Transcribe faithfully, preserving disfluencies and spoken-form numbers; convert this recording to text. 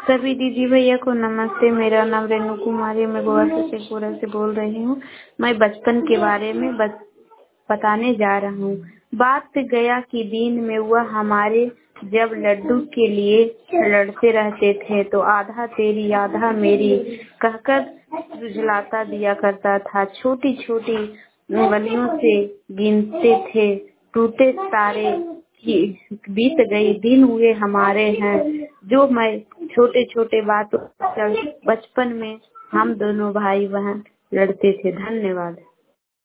सभी दीदी भैया को नमस्ते। मेरा नाम रेणु कुमारी, मैं गोवा से शेखपुरा से बोल रही हूँ। मैं बचपन के बारे में बत, बताने जा रहा हूँ। बात गया कि दिन में हुआ हमारे, जब लड्डू के लिए लड़ते रहते थे तो आधा तेरी आधा मेरी कहकर झुलाता दिया करता था। छोटी छोटी उंगलियों से गिनते थे टूटे तारे की, बीत गई दिन हुए हमारे हैं जो मैं छोटे छोटे बातों पर बचपन में हम दोनों भाई बहन लड़ते थे। धन्यवाद।